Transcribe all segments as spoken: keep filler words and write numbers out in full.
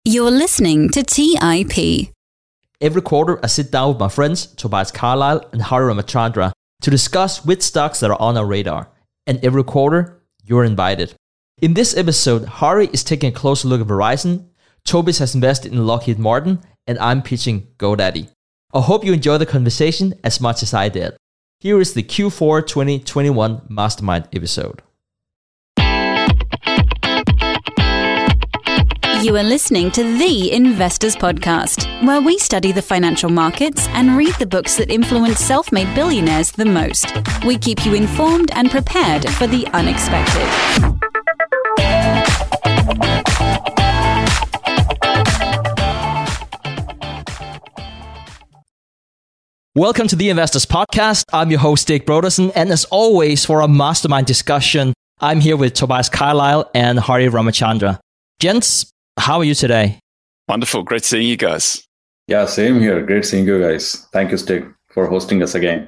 You're listening to T I P. Every quarter, I sit down with my friends Tobias Carlyle and Hari Ramachandra to discuss which stocks that are on our radar. And every quarter, you're invited. In this episode, Hari is taking a closer look at Verizon, Tobias has invested in Lockheed Martin, and I'm pitching GoDaddy. I hope you enjoy the conversation as much as I did. Here is the Q four twenty twenty-one Mastermind episode. You are listening to The Investors Podcast, where we study the financial markets and read the books that influence self-made billionaires the most. We keep you informed and prepared for the unexpected. Welcome to The Investors Podcast. I'm your host, Dick Brodersen, and as always, for our Mastermind discussion, I'm here with Tobias Carlyle and Hari Ramachandra. Gents, how are you today? Wonderful. Great seeing you guys. Yeah, same here. Great seeing you guys. Thank you, Stick, for hosting us again.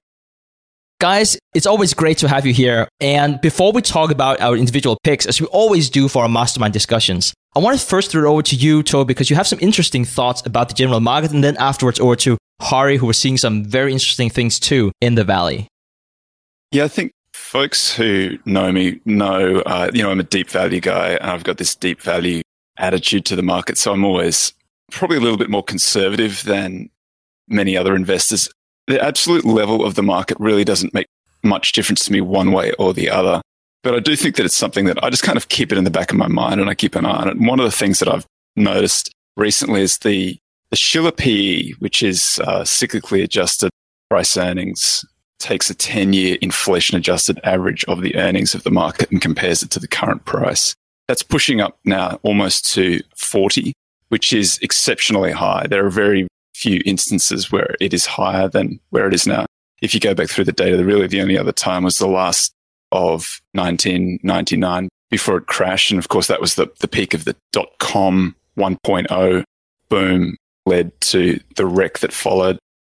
Guys, it's always great to have you here. And before we talk about our individual picks, as we always do for our Mastermind discussions, I want to first throw it over to you, Toby, because you have some interesting thoughts about the general market, and then afterwards over to Hari, who are seeing some very interesting things too in the Valley. Yeah, I think folks who know me know, uh, you know, I'm a deep value guy, and I've got this deep value attitude to the market. So I'm always probably a little bit more conservative than many other investors. The absolute level of the market really doesn't make much difference to me one way or the other. But I do think that it's something that I just kind of keep it in the back of my mind and I keep an eye on it. And one of the things that I've noticed recently is the, the Shiller P E, which is uh, cyclically adjusted price earnings, takes a ten-year inflation-adjusted average of the earnings of the market and compares it to the current price. That's pushing up now almost to forty, which is exceptionally high. There are very few instances where it is higher than where it is now. If you go back through the data, really the only other time was the last of nineteen ninety-nine before it crashed. And of course, that was the, the peak of the dot-com one point oh boom led to the wreck that followed.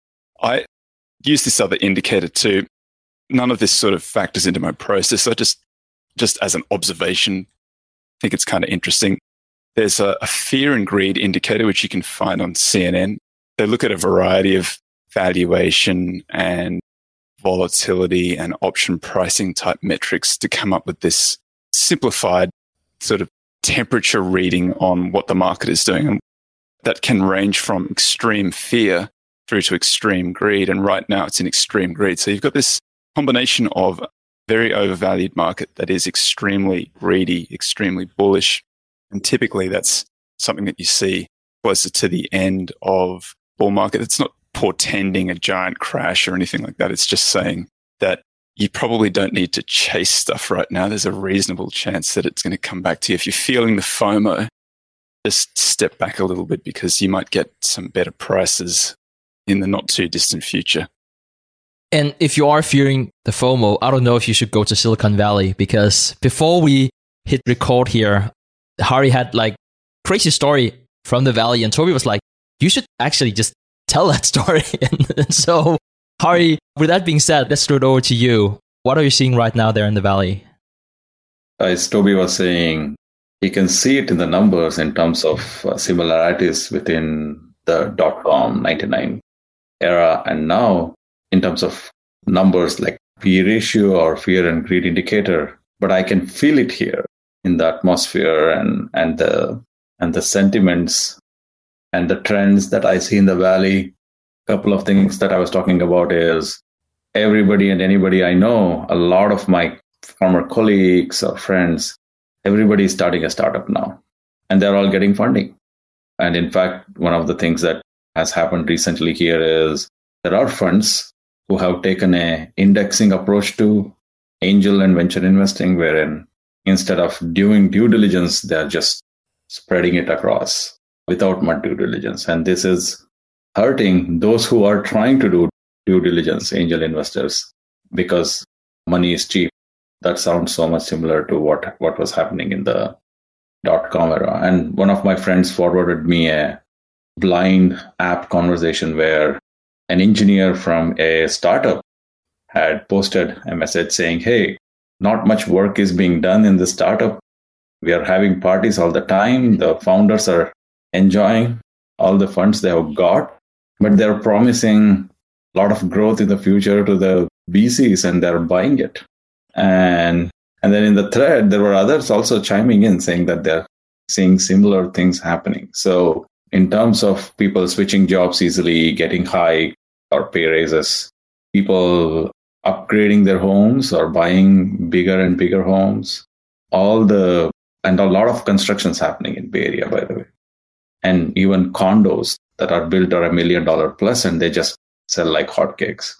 I use this other indicator too. None of this sort of factors into my process. I just, just as an observation, I think it's kind of interesting. There's a, a fear and greed indicator, which you can find on C N N. They look at a variety of valuation and volatility and option pricing type metrics to come up with this simplified sort of temperature reading on what the market is doing. And that can range from extreme fear through to extreme greed. And right now it's in extreme greed. So you've got this combination of very overvalued market that is extremely greedy, extremely bullish. And typically that's something that you see closer to the end of bull market. It's not portending a giant crash or anything like that. It's just saying that you probably don't need to chase stuff right now. There's a reasonable chance that it's going to come back to you. If you're feeling the FOMO, just step back a little bit because you might get some better prices in the not too distant future. And if you are fearing the FOMO, I don't know if you should go to Silicon Valley, because before we hit record here, Hari had like crazy story from the Valley, and Toby was like, you should actually just tell that story. And so, Hari, with that being said, let's throw it over to you. What are you seeing right now there in the Valley? As Toby was saying, you can see it in the numbers in terms of uh, similarities within the dot-com ninety-nine era and now, in terms of numbers like P E ratio or fear and greed indicator, but I can feel it here in the atmosphere and, and the and the sentiments and the trends that I see in the Valley. A couple of things that I was talking about is everybody and anybody I know, a lot of my former colleagues or friends, everybody is starting a startup now, and they're all getting funding. And in fact, one of the things that has happened recently here is there are funds who have taken a indexing approach to angel and venture investing, wherein instead of doing due diligence, they're just spreading it across without much due diligence. And this is hurting those who are trying to do due diligence, angel investors, because money is cheap. That sounds so much similar to what, what was happening in the dot-com era. And one of my friends forwarded me a blind app conversation where an engineer from a startup had posted a message saying, hey, not much work is being done in this startup. We are having parties all the time. The founders are enjoying all the funds they have got, but they're promising a lot of growth in the future to the V Cs and they're buying it. And and then in the thread, there were others also chiming in saying that they're seeing similar things happening. So in terms of people switching jobs easily, getting high or pay raises, people upgrading their homes or buying bigger and bigger homes, all the, and a lot of constructions happening in Bay Area, by the way. And even condos that are built are a million dollar plus and they just sell like hotcakes.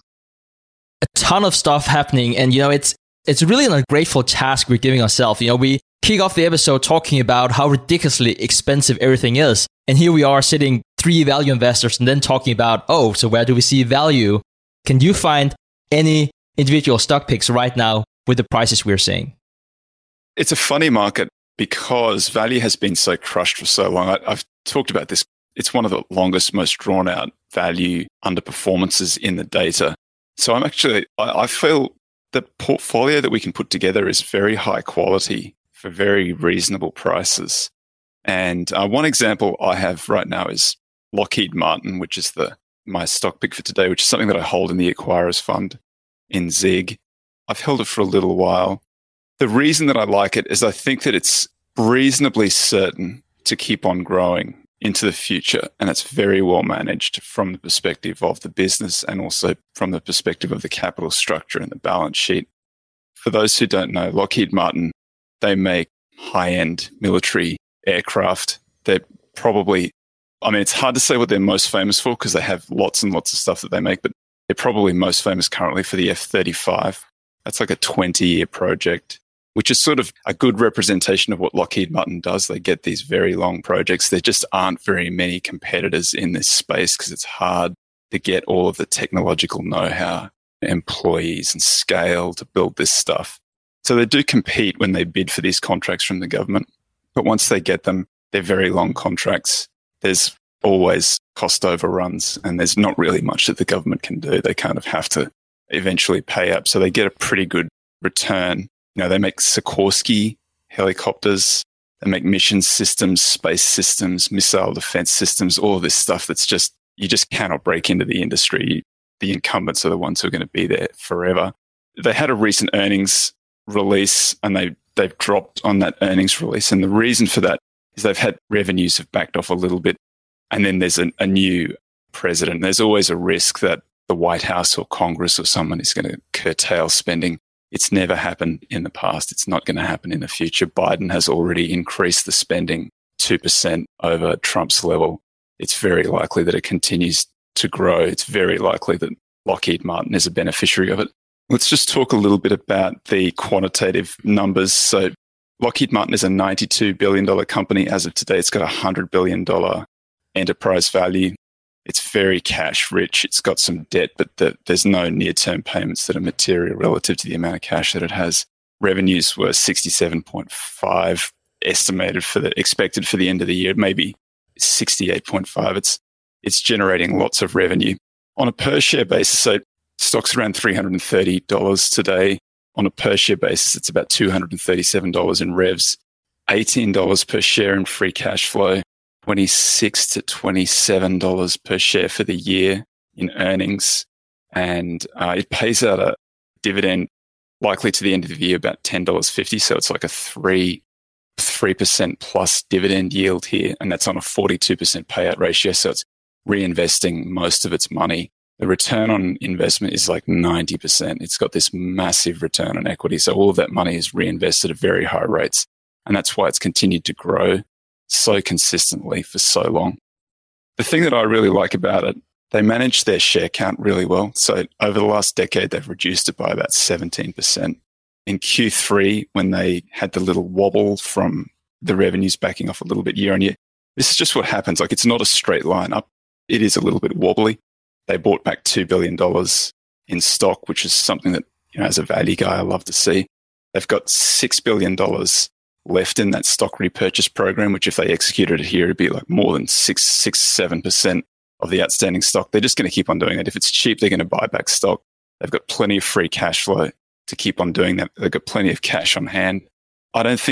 A ton of stuff happening. And, you know, it's, it's really an ungrateful task we're giving ourselves. You know, we kick off the episode talking about how ridiculously expensive everything is. And here we are sitting three value investors and then talking about, oh, so where do we see value? Can you find any individual stock picks right now with the prices we're seeing? It's a funny market because value has been so crushed for so long. I, I've talked about this. It's one of the longest, most drawn out value underperformances in the data. So I'm actually, I, I feel the portfolio that we can put together is very high quality for very reasonable prices. And uh, one example I have right now is Lockheed Martin, which is the my stock pick for today, which is something that I hold in the Acquirers Fund in Zig. I've held it for a little while. The reason that I like it is I think that it's reasonably certain to keep on growing into the future. And it's very well managed from the perspective of the business and also from the perspective of the capital structure and the balance sheet. For those who don't know, Lockheed Martin, they make high-end military aircraft. They're probably, I mean, it's hard to say what they're most famous for because they have lots and lots of stuff that they make, but they're probably most famous currently for the F thirty-five. That's like a twenty-year project, which is sort of a good representation of what Lockheed Martin does. They get these very long projects. There just aren't very many competitors in this space because it's hard to get all of the technological know-how, employees and scale to build this stuff. So they do compete when they bid for these contracts from the government. But once they get them, they're very long contracts. There's always cost overruns and there's not really much that the government can do. They kind of have to eventually pay up. So they get a pretty good return. You know, they make Sikorsky helicopters, they make mission systems, space systems, missile defense systems, all of this stuff that's just, you just cannot break into the industry. The incumbents are the ones who are going to be there forever. They had a recent earnings release and they, they've dropped on that earnings release. And the reason for that is they've had revenues have backed off a little bit. And then there's a, a new president. There's always a risk that the White House or Congress or someone is going to curtail spending. It's never happened in the past. It's not going to happen in the future. Biden has already increased the spending two percent over Trump's level. It's very likely that it continues to grow. It's very likely that Lockheed Martin is a beneficiary of it. Let's just talk a little bit about the quantitative numbers. So Lockheed Martin is a ninety-two billion dollars company. As of today, it's got a one hundred billion dollars enterprise value. It's very cash rich. It's got some debt, but the, there's no near-term payments that are material relative to the amount of cash that it has. Revenues were sixty-seven point five estimated for the expected for the end of the year, maybe sixty-eight point five. It's it's generating lots of revenue. On a per share basis, so stock's around three hundred thirty dollars today. On a per share basis, it's about two hundred thirty-seven dollars in revs, eighteen dollars per share in free cash flow, twenty-six to twenty-seven dollars per share for the year in earnings. And uh, it pays out a dividend likely to the end of the year about ten dollars fifty. So it's like a three, three percent plus dividend yield here. And that's on a forty-two percent payout ratio. So it's reinvesting most of its money. The return on investment is like ninety percent. It's got this massive return on equity. So all of that money is reinvested at very high rates. And that's why it's continued to grow so consistently for so long. The thing that I really like about it, they manage their share count really well. So over the last decade, they've reduced it by about seventeen percent. In Q three, when they had the little wobble from the revenues backing off a little bit year on year, this is just what happens. Like it's not a straight line up. It is a little bit wobbly. They bought back two billion dollars in stock, which is something that, you know, as a value guy, I love to see. They've got six billion dollars left in that stock repurchase program, which if they executed it here, it'd be like more than six, six, seven percent of the outstanding stock. They're just going to keep on doing it. If it's cheap, they're going to buy back stock. They've got plenty of free cash flow to keep on doing that. They've got plenty of cash on hand. I don't think that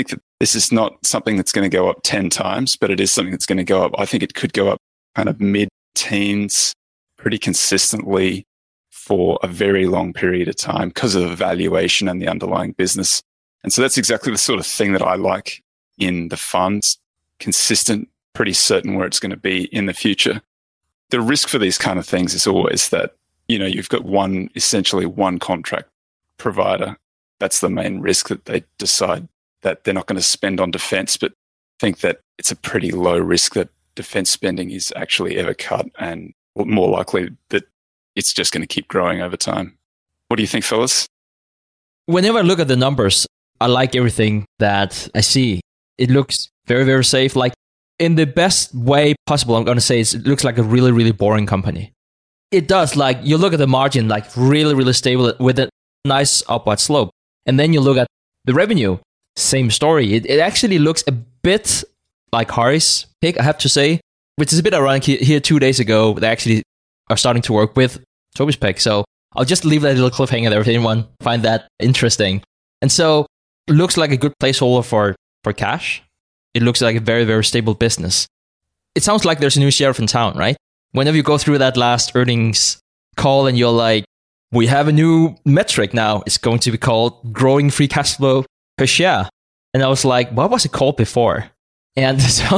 This is not something that's going to go up ten times, but it is something that's going to go up. I think it could go up kind of mid-teens pretty consistently for a very long period of time because of the valuation and the underlying business. And so that's exactly the sort of thing that I like in the funds. Consistent, pretty certain where it's going to be in the future. The risk for these kind of things is always that, you know, you've got one, essentially one contract provider. That's the main risk, that they decide that they're not going to spend on defense, but think that it's a pretty low risk that defense spending is actually ever cut, and more likely that it's just going to keep growing over time. What do you think, fellas? Whenever I look at the numbers, I like everything that I see. It looks very, very safe. Like, in the best way possible, I'm going to say is it looks like a really, really boring company. It does. Like, you look at the margin, like really, really stable with a nice upward slope. And then you look at the revenue, same story. It, it actually looks a bit like Harry's pick, I have to say, which is a bit ironic. Here two days ago, they actually are starting to work with Toby's pick. So I'll just leave that little cliffhanger there if anyone find that interesting. And so it looks like a good placeholder for, for cash. It looks like a very, very stable business. It sounds like there's a new sheriff in town, right? Whenever you go through that last earnings call and you're like, we have a new metric now. It's going to be called growing free cash flow per share. And I was like, what was it called before? And so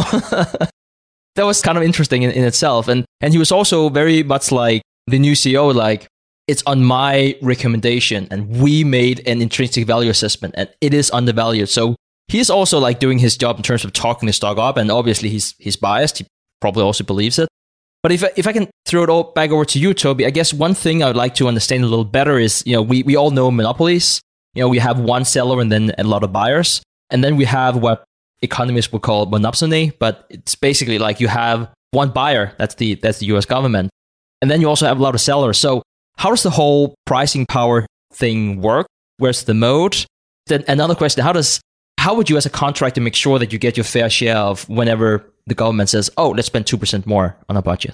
that was kind of interesting in, in itself. And and he was also very much like the new C E O, like, it's on my recommendation and we made an intrinsic value assessment and it is undervalued. So he's also like doing his job in terms of talking the stock up, and obviously he's he's biased. He probably also believes it. But if I, if I can throw it all back over to you, Toby, I guess one thing I would like to understand a little better is, you know, we, we all know monopolies. You know, we have one seller and then a lot of buyers. And then we have what economists would call monopsony, but it's basically like you have one buyer, that's the that's the U S government. And then you also have a lot of sellers. So how does the whole pricing power thing work? Where's the mode? Then another question, how does how would you as a contractor make sure that you get your fair share of whenever the government says, oh, let's spend two percent more on a budget?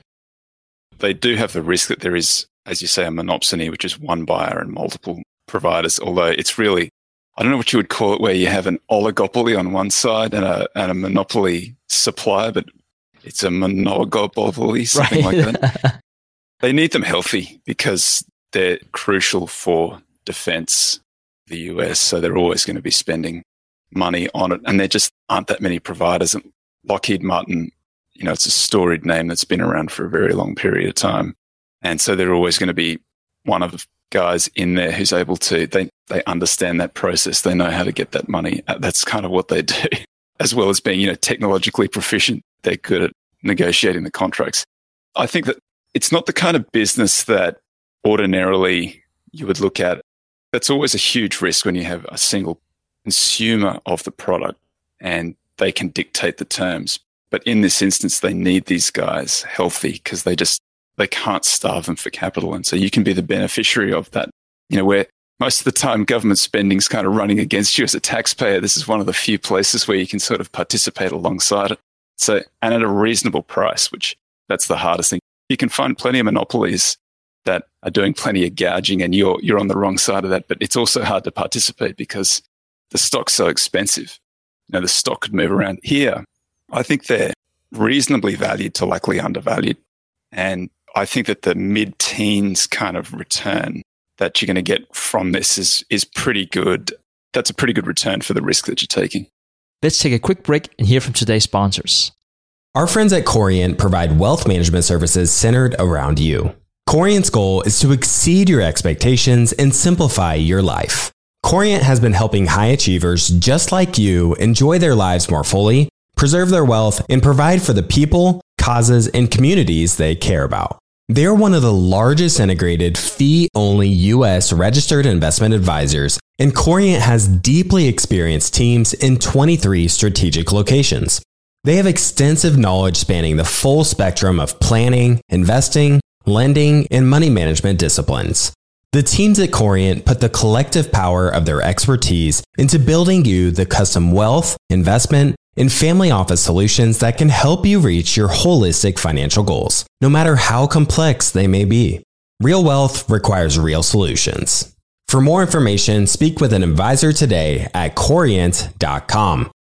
They do have the risk that there is, as you say, a monopsony, which is one buyer and multiple providers, although it's really, I don't know what you would call it, where you have an oligopoly on one side and a, and a monopoly supplier, but it's a monogopoly, something right. like that. They need them healthy because they're crucial for defense, the U S, so they're always going to be spending money on it. And there just aren't that many providers. And Lockheed Martin, you know, it's a storied name that's been around for a very long period of time. And so they're always going to be one of the guys in there who's able to, they, they understand that process. They know how to get that money. That's kind of what they do. As well as being, you know, technologically proficient, they're good at negotiating the contracts. I think that it's not the kind of business that ordinarily you would look at. That's always a huge risk when you have a single consumer of the product and they can dictate the terms. But in this instance, they need these guys healthy because they just, they can't starve them for capital. And so you can be the beneficiary of that, you know, where most of the time government spending is kind of running against you as a taxpayer. This is one of the few places where you can sort of participate alongside it. So, and at a reasonable price, which that's the hardest thing. You can find plenty of monopolies that are doing plenty of gouging and you're, you're on the wrong side of that, but it's also hard to participate because the stock's so expensive. You know, the stock could move around. Here, I think they're reasonably valued to likely undervalued. And I think that the mid-teens kind of return that you're going to get from this is is pretty good. That's a pretty good return for the risk that you're taking. Let's take a quick break and hear from today's sponsors. Our friends at Corient provide wealth management services centered around you. Corient's goal is to exceed your expectations and simplify your life. Corient has been helping high achievers just like you enjoy their lives more fully, preserve their wealth, and provide for the people, causes, and communities they care about. They're one of the largest integrated fee-only U S registered investment advisors, and Corient has deeply experienced teams in twenty-three strategic locations. They have extensive knowledge spanning the full spectrum of planning, investing, lending, and money management disciplines. The teams at Corient put the collective power of their expertise into building you the custom wealth, investment, and family office solutions that can help you reach your holistic financial goals, no matter how complex they may be. Real wealth requires real solutions. For more information, speak with an advisor today at corient dot com.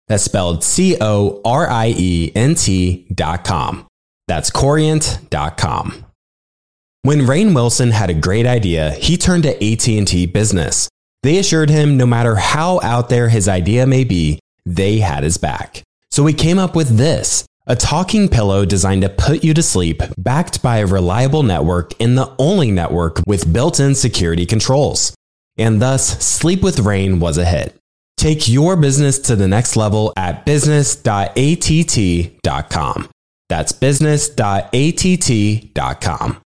That's spelled C O R I E N T dot com. That's corient dot com. When Rainn Wilson had a great idea, he turned to A T and T Business. They assured him no matter how out there his idea may be, they had his back. So we came up with this, a talking pillow designed to put you to sleep, backed by a reliable network and the only network with built-in security controls. And thus, Sleep with Rainn was a hit. Take your business to the next level at business dot A T T dot com. That's business dot A T T dot com.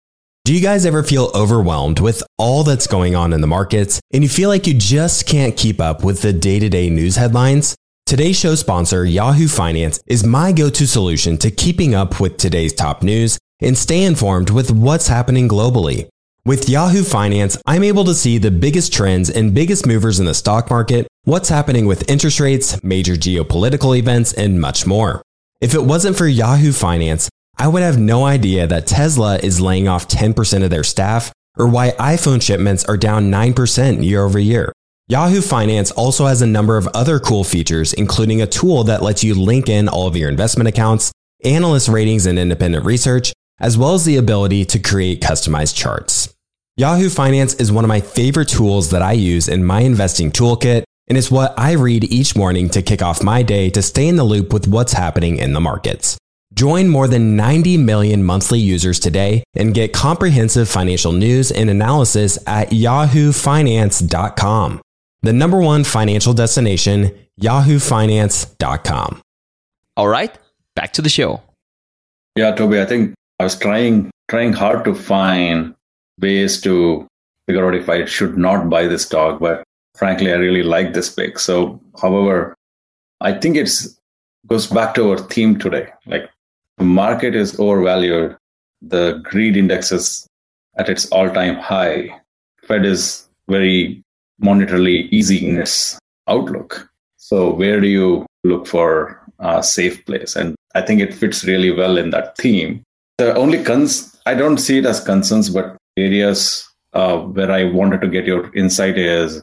Do you guys ever feel overwhelmed with all that's going on in the markets and you feel like you just can't keep up with the day-to-day news headlines? Today's show sponsor, Yahoo Finance, is my go-to solution to keeping up with today's top news and stay informed with what's happening globally. With Yahoo Finance, I'm able to see the biggest trends and biggest movers in the stock market, what's happening with interest rates, major geopolitical events, and much more. If it wasn't for Yahoo Finance, I would have no idea that Tesla is laying off ten percent of their staff or why iPhone shipments are down nine percent year over year. Yahoo Finance also has a number of other cool features, including a tool that lets you link in all of your investment accounts, analyst ratings and independent research, as well as the ability to create customized charts. Yahoo Finance is one of my favorite tools that I use in my investing toolkit, and it's what I read each morning to kick off my day to stay in the loop with what's happening in the markets. Join more than ninety million monthly users today and get comprehensive financial news and analysis at yahoo finance dot com. The number one financial destination, yahoo finance dot com. All right, back to the show. Yeah, Toby, I think I was trying trying hard to find ways to figure out if I should not buy this stock, but frankly, I really like this pick. So, however, I think it's goes back to our theme today. Like, the market is overvalued. The greed index is at its all-time high. Fed is very monetarily easy in its outlook. So where do you look for a safe place? And I think it fits really well in that theme. The only cons, I don't see it as concerns, but areas uh, where I wanted to get your insight is,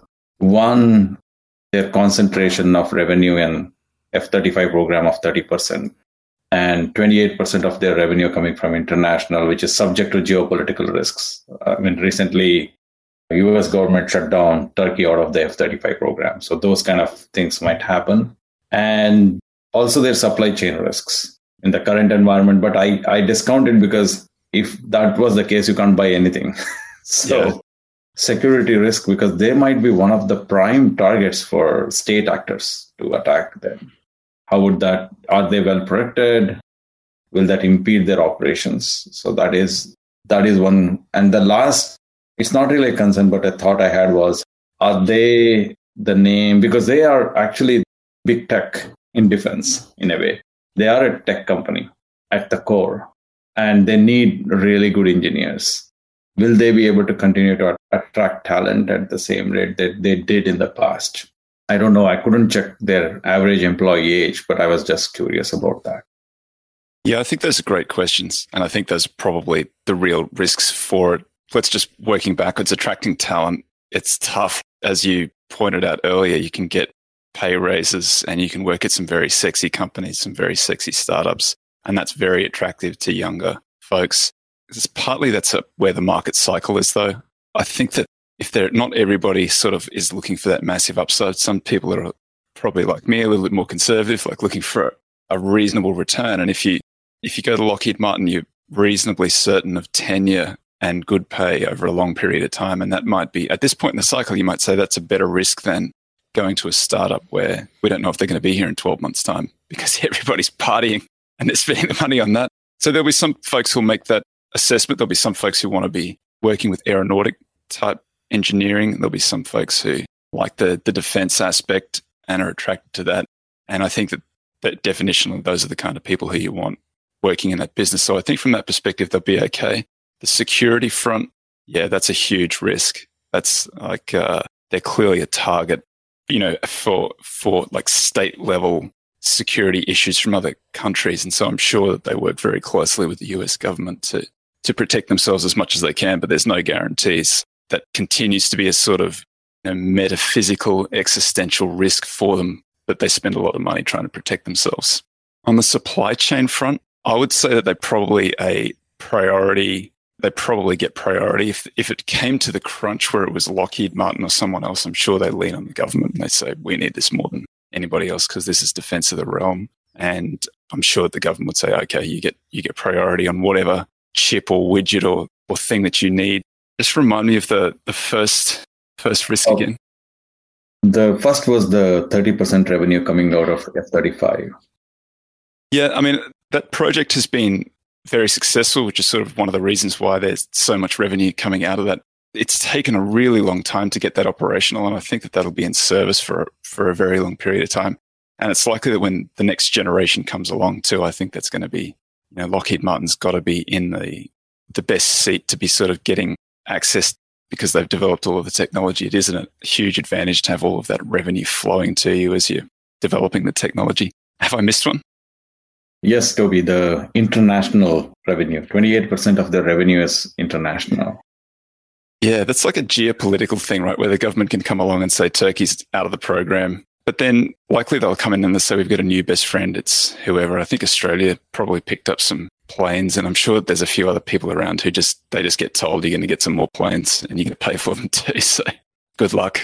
one, their concentration of revenue in F thirty-five program of thirty percent. And twenty-eight percent of their revenue coming from international, which is subject to geopolitical risks. I mean, recently, the U S government shut down Turkey out of the F thirty-five program. So those kind of things might happen. And also their supply chain risks in the current environment. But I, I discount it because if that was the case, you can't buy anything. so yeah. Security risk, because they might be one of the prime targets for state actors to attack them. How would that, are they well protected? Will that impede their operations? So that is, that is one. And the last, it's not really a concern, but a thought I had was, are they the name? Because they are actually big tech in defense in a way. They are a tech company at the core, and they need really good engineers. Will they be able to continue to attract talent at the same rate that they did in the past? I don't know. I couldn't check their average employee age, but I was just curious about that. Yeah, I think those are great questions. And I think those are probably the real risks for it. Let's just working backwards, attracting talent. It's tough. As you pointed out earlier, you can get pay raises and you can work at some very sexy companies, some very sexy startups. And that's very attractive to younger folks. It's partly that's a, where the market cycle is, though. I think that if they're not everybody sort of is looking for that massive upside, some people are probably like me, a little bit more conservative, like looking for a reasonable return. And if you if you go to Lockheed Martin, you're reasonably certain of tenure and good pay over a long period of time. And that might be, at this point in the cycle, you might say that's a better risk than going to a startup where we don't know if they're going to be here in twelve months' time because everybody's partying and they're spending the money on that. So there'll be some folks who'll make that assessment. There'll be some folks who want to be working with aeronautic type engineering. There'll be some folks who like the, the defense aspect and are attracted to that. And I think that, that definitionally, those are the kind of people who you want working in that business. So I think from that perspective, they'll be okay. The security front, yeah, that's a huge risk. That's like, uh, they're clearly a target, you know, for, for like state level security issues from other countries. And so I'm sure that they work very closely with the U S government to, to protect themselves as much as they can, but there's no guarantees. That continues to be a sort of, you know, metaphysical, existential risk for them that they spend a lot of money trying to protect themselves. On the supply chain front, I would say that they probably a priority. They probably get priority. If if it came to the crunch where it was Lockheed Martin or someone else, I'm sure they lean on the government and they say, we need this more than anybody else because this is defense of the realm. And I'm sure that the government would say, okay, you get you get priority on whatever chip or widget or, or thing that you need. Just remind me of the, the first first risk oh, again. The first was the thirty percent revenue coming out of F thirty-five. Yeah, I mean, that project has been very successful, which is sort of one of the reasons why there's so much revenue coming out of that. It's taken a really long time to get that operational, and I think that that'll be in service for, for a very long period of time. And it's likely that when the next generation comes along too, I think that's going to be, you know, Lockheed Martin's got to be in the the best seat to be sort of getting access because they've developed all of the technology. It is a huge advantage to have all of that revenue flowing to you as you're developing the technology. Have I missed one? Yes, Toby, the international revenue, twenty-eight percent of the revenue is international. Yeah, that's like a geopolitical thing, right? Where the government can come along and say Turkey's out of the program. But then likely they'll come in and they'll say, we've got a new best friend. It's whoever. I think Australia probably picked up some planes, and I'm sure there's a few other people around who just, they just get told you're going to get some more planes and you're going to pay for them too. So good luck.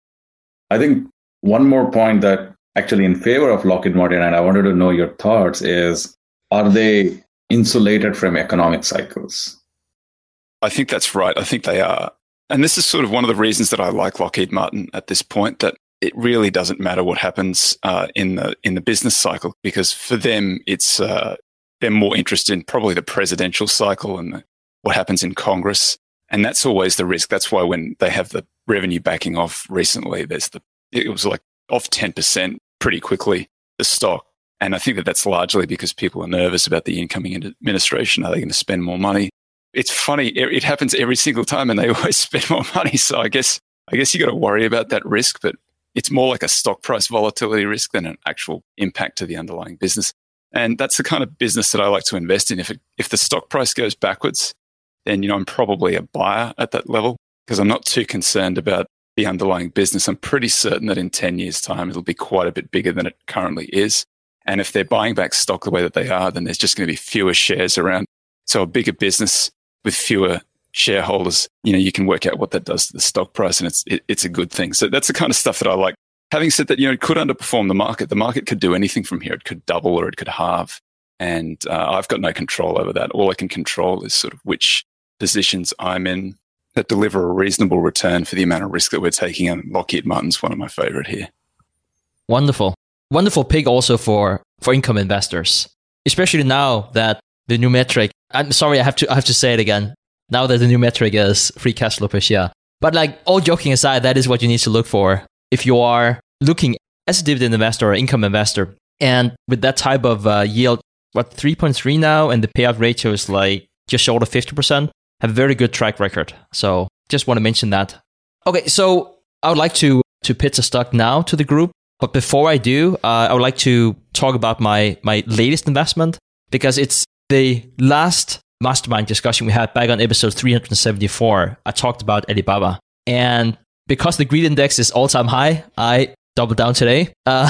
I think one more point that actually in favor of Lockheed Martin, and I wanted to know your thoughts, is are they insulated from economic cycles? I think that's right. I think they are. And this is sort of one of the reasons that I like Lockheed Martin at this point, that it really doesn't matter what happens uh, in the in the business cycle, because for them, it's uh, they're more interested in probably the presidential cycle and the, what happens in Congress. And that's always the risk. That's why when they have the revenue backing off recently, there's the it was like off ten percent pretty quickly, the stock. And I think that that's largely because people are nervous about the incoming administration. Are they going to spend more money? It's funny. It happens every single time and they always spend more money. So I guess I guess you got to worry about that risk, but it's more like a stock price volatility risk than an actual impact to the underlying business. And that's the kind of business that I like to invest in. If it, if the stock price goes backwards, then, you know, I'm probably a buyer at that level because I'm not too concerned about the underlying business. I'm pretty certain that in ten years' time, it'll be quite a bit bigger than it currently is. And if they're buying back stock the way that they are, then there's just going to be fewer shares around. So a bigger business with fewer shareholders, you know, you can work out what that does to the stock price, and it's it, it's a good thing. So that's the kind of stuff that I like. Having said that, you know, it could underperform the market. The market could do anything from here. It could double or it could halve. And uh, I've got no control over that. All I can control is sort of which positions I'm in that deliver a reasonable return for the amount of risk that we're taking. And Lockheed Martin's one of my favorite here. Wonderful. Wonderful pick also for, for income investors, especially now that the new metric, I'm sorry, I have to I have to say it again. Now that the new metric is free cash flow per share. But like all joking aside, that is what you need to look for if you are looking as a dividend investor or income investor. And with that type of uh, yield, what, three point three now, and the payout ratio is like just short of fifty percent, have a very good track record. So just want to mention that. Okay, so I would like to, to pitch a stock now to the group. But before I do, uh, I would like to talk about my, my latest investment, because it's the last mastermind discussion we had back on episode three hundred seventy-four. I talked about Alibaba. And because the greed index is all-time high, I doubled down today. Uh,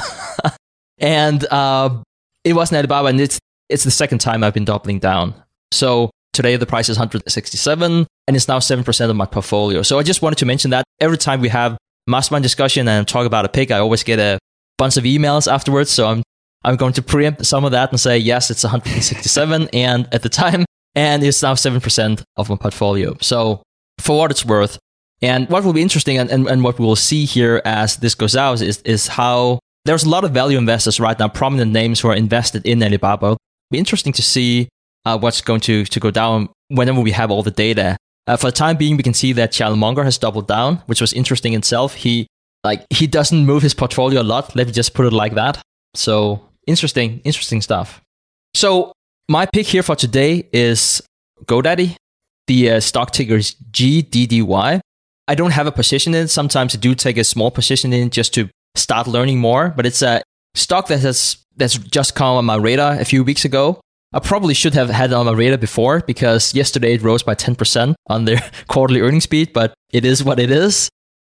and uh, it wasn't Alibaba, and it's it's the second time I've been doubling down. So today the price is one hundred sixty-seven, and it's now seven percent of my portfolio. So I just wanted to mention that every time we have mastermind discussion and talk about a pick, I always get a bunch of emails afterwards. So I'm I'm going to preempt some of that and say, yes, it's one hundred sixty-seven, and at the time, and it's now seven percent of my portfolio. So for what it's worth, and what will be interesting and, and, and what we will see here as this goes out is, is how there's a lot of value investors right now, prominent names who are invested in Alibaba. It'll be interesting to see uh, what's going to, to go down whenever we have all the data. Uh, for the time being, we can see that Charlie Munger has doubled down, which was interesting in itself. He like he doesn't move his portfolio a lot. Let me just put it like that. So interesting, interesting stuff. So my pick here for today is GoDaddy. The uh, stock ticker is G D D Y. I don't have a position in it. Sometimes I do take a small position in just to start learning more, but it's a stock that has that's just come on my radar a few weeks ago. I probably should have had it on my radar before, because yesterday it rose by ten percent on their quarterly earnings beat, but it is what it is.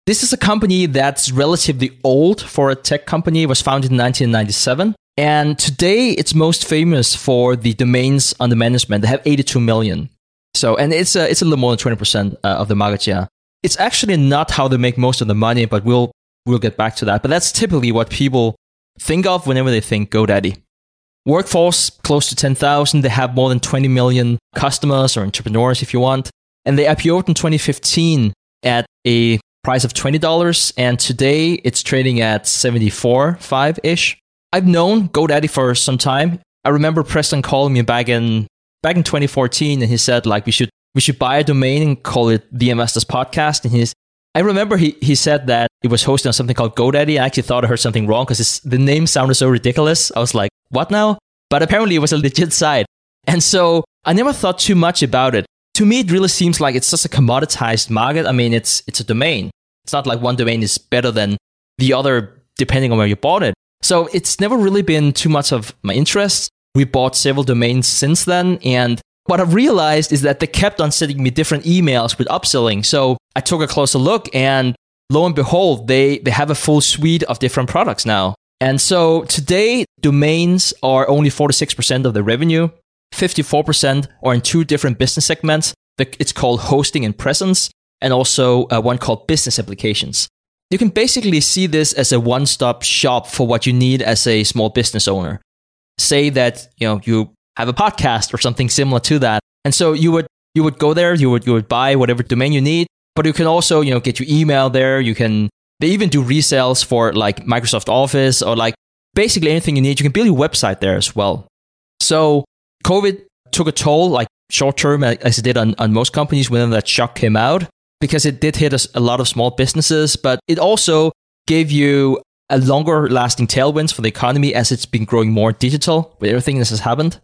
This is a company that's relatively old for a tech company. It was founded in nineteen ninety-seven. And today it's most famous for the domains under management. They have eighty-two million. So, and it's a, it's a little more than twenty percent uh, of the market share. It's actually not how they make most of the money, but we'll, we'll get back to that. But that's typically what people think of whenever they think GoDaddy. Workforce, close to ten thousand. They have more than twenty million customers or entrepreneurs if you want. And they I P O'd in twenty fifteen at a price of twenty dollars. And today it's trading at seventy-four, five-ish. I've known GoDaddy for some time. I remember Preston calling me back in back in twenty fourteen, and he said like we should we should buy a domain and call it The Investors Podcast. And he's I remember he he said that it was hosted on something called GoDaddy. I actually thought I heard something wrong because the name sounded so ridiculous. I was like, what now? But apparently it was a legit site. And so I never thought too much about it. To me, it really seems like it's just a commoditized market. I mean, it's it's a domain. It's not like one domain is better than the other depending on where you bought it. So it's never really been too much of my interest. We bought several domains since then. And what I've realized is that they kept on sending me different emails with upselling. So I took a closer look and lo and behold, they, they have a full suite of different products now. And so today, domains are only forty-six percent of the revenue. fifty-four percent are in two different business segments. It's called hosting and presence, and also uh, one called business applications. You can basically see this as a one-stop shop for what you need as a small business owner. Say that, you know, you have a podcast or something similar to that. And so you would you would go there, you would you would buy whatever domain you need, but you can also, you know, get your email there. You can they even do resales for like Microsoft Office or like basically anything you need. You can build your website there as well. So COVID took a toll, like short term, as it did on, on most companies when that shock came out, because it did hit a, a lot of small businesses, but it also gave you a longer lasting tailwinds for the economy as it's been growing more digital with everything that has happened.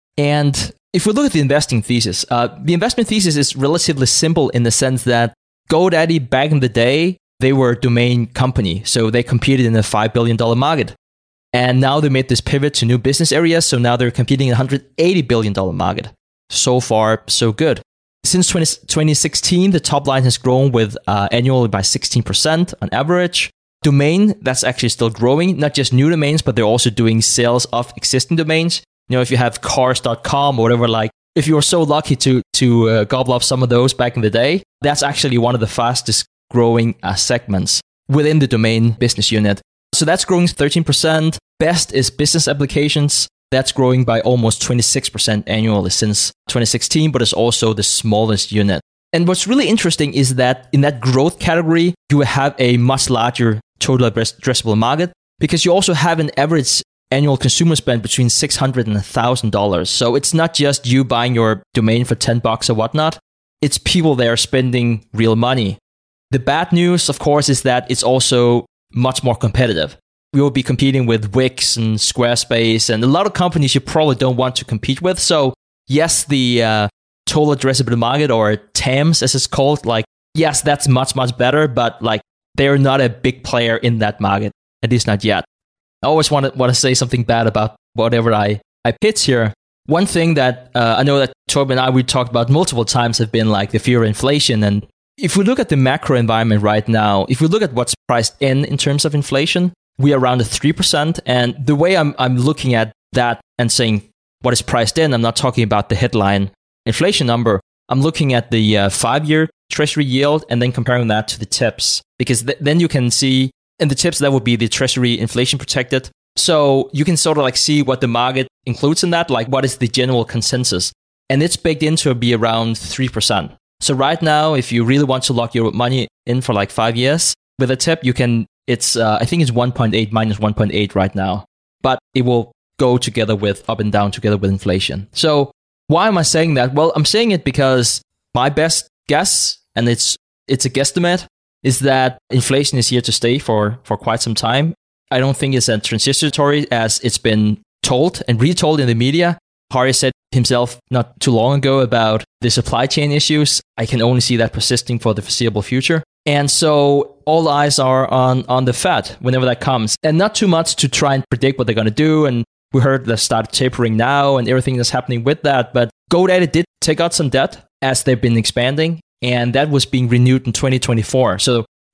And if we look at the investing thesis, uh, the investment thesis is relatively simple in the sense that GoDaddy back in the day, they were a domain company. So they competed in a five billion dollars market. And now they made this pivot to new business areas. So now they're competing in a one hundred eighty billion dollars market. So far, so good. Since twenty sixteen, the top line has grown with uh, annually by sixteen percent on average. Domain, that's actually still growing, not just new domains, but they're also doing sales of existing domains. You know, if you have cars dot com or whatever, like if you were so lucky to to uh, gobble up some of those back in the day, that's actually one of the fastest growing uh, segments within the domain business unit. So that's growing thirteen percent. Best is business applications. That's growing by almost twenty-six percent annually since twenty sixteen, but it's also the smallest unit. And what's really interesting is that in that growth category, you have a much larger total addressable market because you also have an average annual consumer spend between six hundred dollars and one thousand dollars. So it's not just you buying your domain for ten bucks or whatnot. It's people there spending real money. The bad news, of course, is that it's also much more competitive. We will be competing with Wix and Squarespace and a lot of companies you probably don't want to compete with. So yes, the uh, total addressable market, or T A Ms as it's called, like, yes, that's much, much better, but like they're not a big player in that market, at least not yet. I always want to want to say something bad about whatever I, I pitch here. One thing that uh, I know that Torben and I, we talked about multiple times have been like the fear of inflation. And if we look at the macro environment right now, if we look at what's priced in in terms of inflation, we are around a three percent. And the way I'm I'm looking at that and saying what is priced in, I'm not talking about the headline inflation number. I'm looking at the uh, five-year treasury yield and then comparing that to the tips. Because th- then you can see, and the tips, that would be the treasury inflation protected. So you can sort of like see what the market includes in that, like what is the general consensus. And it's baked in to be around three percent. So right now, if you really want to lock your money in for like five years, with a tip, you can, it's, uh, I think it's one point eight minus one point eight right now. But it will go together with, up and down together with inflation. So why am I saying that? Well, I'm saying it because my best guess, and it's it's a guesstimate, is that inflation is here to stay for, for quite some time. I don't think it's as transitory as it's been told and retold in the media. Harry said himself not too long ago about the supply chain issues. I can only see that persisting for the foreseeable future. And so all eyes are on, on the Fed whenever that comes. And not too much to try and predict what they're going to do. And we heard they start tapering now and everything that's happening with that. But GoDaddy did take out some debt as they've been expanding. And that was being renewed in twenty twenty-four. So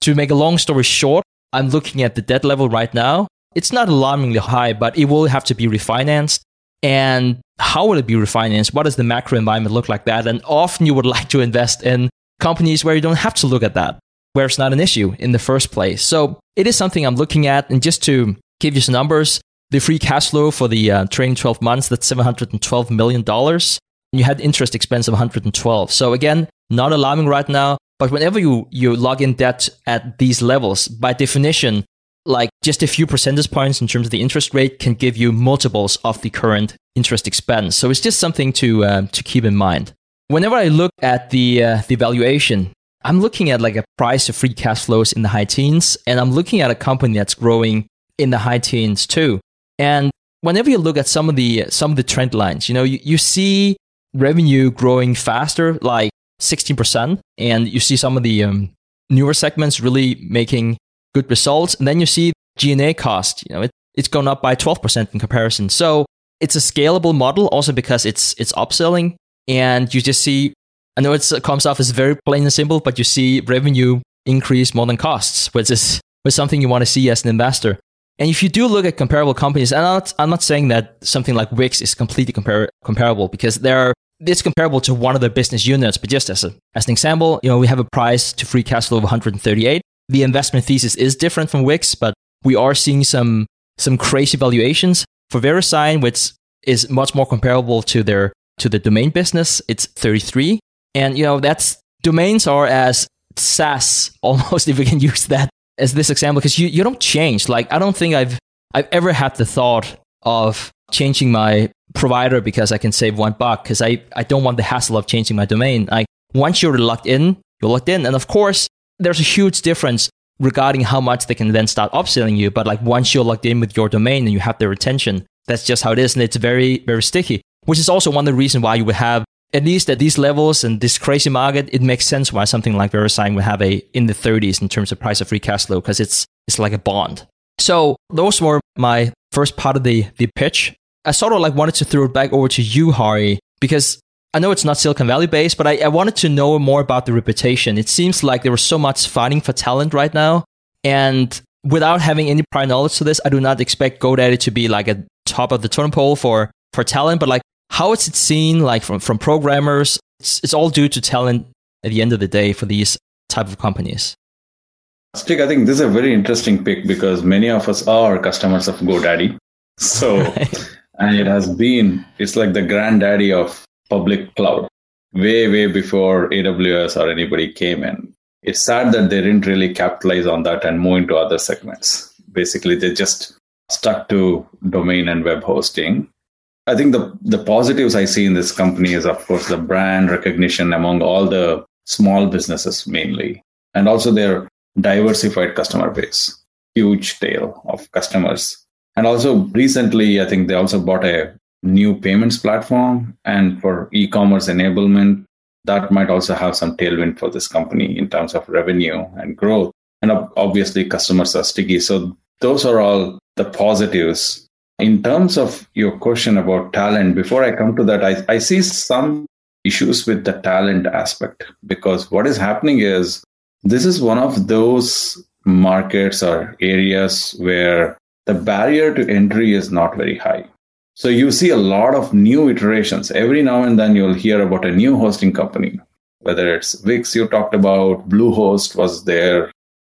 to make a long story short, I'm looking at the debt level right now. It's not alarmingly high, but it will have to be refinanced. And how will it be refinanced? What does the macro environment look like that? And often you would like to invest in companies where you don't have to look at that, where it's not an issue in the first place. So it is something I'm looking at. And just to give you some numbers, the free cash flow for the uh, trailing twelve months, that's seven hundred twelve million dollars. And you had interest expense of one hundred twelve. So again, not alarming right now. But whenever you, you log in debt at these levels, by definition, like just a few percentage points in terms of the interest rate can give you multiples of the current interest expense. So it's just something to uh, to keep in mind. Whenever I look at the uh, the valuation, I'm looking at like a price of free cash flows in the high teens, and I'm looking at a company that's growing in the high teens too. And whenever you look at some of the some of the trend lines, you know, you, you see revenue growing faster, like sixteen percent, and you see some of the um, newer segments really making good results. And then you see G and A cost, you know, it, it's gone up by twelve percent in comparison. So it's a scalable model also because it's it's upselling, and you just see, I know it's, it comes off as very plain and simple, but you see revenue increase more than costs, which is, which is something you want to see as an investor. And if you do look at comparable companies, and I'm not, I'm not saying that something like Wix is completely compar- comparable because they're, it's comparable to one of their business units, but just as, a, as an example, you know, we have a price to free cash flow of one hundred thirty-eight. The investment thesis is different from Wix, but we are seeing some some crazy valuations. For VeriSign, which is much more comparable to their to the domain business, it's thirty-three. And you know, that's domains are as SaaS almost, if we can use that as this example, because you, you don't change. Like I don't think I've I've ever had the thought of changing my provider because I can save one buck, because I, I don't want the hassle of changing my domain. Like once you're locked in, you're locked in. And of course, there's a huge difference regarding how much they can then start upselling you. But like once you're logged in with your domain and you have their retention, that's just how it is. And it's very, very sticky, which is also one of the reasons why you would have, at least at these levels and this crazy market, it makes sense why something like VeriSign would have a in the thirties in terms of price of free cash flow, because it's it's like a bond. So those were my first part of the, the pitch. I sort of like wanted to throw it back over to you, Hari, because I know it's not Silicon Valley based, but I, I wanted to know more about the reputation. It seems like there was so much fighting for talent right now. And without having any prior knowledge to this, I do not expect GoDaddy to be like a top of the totem pole for, for talent. But like, how is it seen like from, from programmers? It's, it's all due to talent at the end of the day for these type of companies. Stig, I think this is a very interesting pick because many of us are customers of GoDaddy. So, right. And it has been, it's like the granddaddy of public cloud, way, way before A W S or anybody came in. It's sad that they didn't really capitalize on that and move into other segments. Basically, they just stuck to domain and web hosting. I think the, the positives I see in this company is, of course, the brand recognition among all the small businesses mainly, and also their diversified customer base, huge tail of customers. And also recently, I think they also bought a new payments platform, and for e-commerce enablement, that might also have some tailwind for this company in terms of revenue and growth. And obviously, customers are sticky. So those are all the positives. In terms of your question about talent, before I come to that, I, I see some issues with the talent aspect, because what is happening is this is one of those markets or areas where the barrier to entry is not very high. So you see a lot of new iterations. Every now and then you'll hear about a new hosting company, whether it's Wix you talked about, Bluehost was there,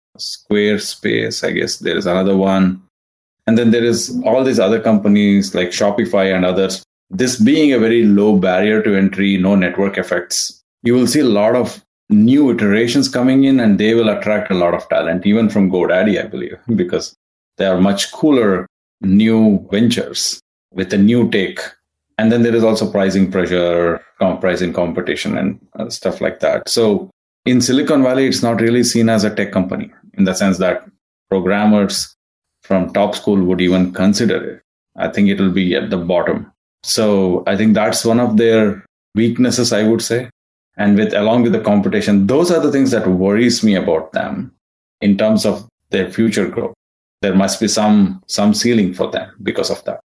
Squarespace, I guess there is another one. And then there is all these other companies like Shopify and others. This being a very low barrier to entry, no network effects, you will see a lot of new iterations coming in, and they will attract a lot of talent, even from GoDaddy, I believe, because they are much cooler new ventures with a new take. And then there is also pricing pressure, pricing competition, and uh, stuff like that. So in Silicon Valley, it's not really seen as a tech company in the sense that programmers from top school would even consider it. I think it will be at the bottom. So I think that's one of their weaknesses, I would say. And with along with the competition, those are the things that worries me about them in terms of their future growth. There must be some some ceiling for them because of that.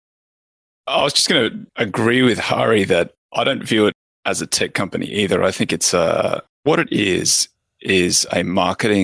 I was just going to agree with Hari that I don't view it as a tech company either. I think it's uh, what it is, is a marketing